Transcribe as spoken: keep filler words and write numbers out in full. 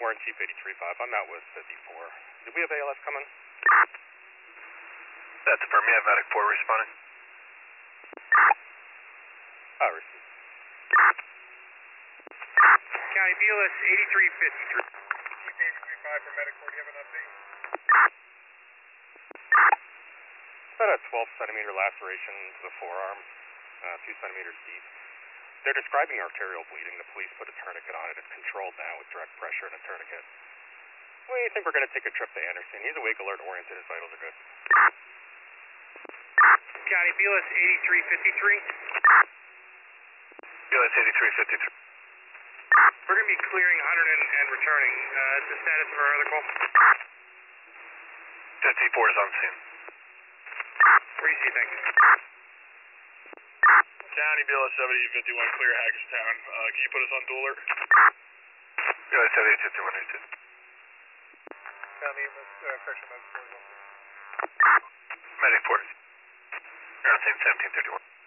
Warren Chief eighty-three five. I'm out with fifty-four. Did we have A L S coming? That's for me. I have Medic four responding. Oh, received. County B L S eighty-three fifty-three. Chief eighty-three five for Medic four. Do you have an update? About a twelve centimeter laceration to the forearm, uh, two centimeters deep. They're describing arterial bleeding. The police put a tourniquet on it. It's controlled now with direct pressure and a tourniquet. We think we're going to take a trip to Anderson. He's awake, alert, oriented. His vitals are good. County B L S eighty-three fifty-three. B L S eighty-three fifty-three. We're going to be clearing one hundred and, and returning. Uh, the status of our other call? fifty-four is on scene. Receive, thank you. County B L S seventy fifty-one, clear Hagerstown. Uh, can you put us on dual alert? B L S seventy fifty-one, receive. County, uh, correction, medic four. Medic four. You're on scene seventeen thirty-one.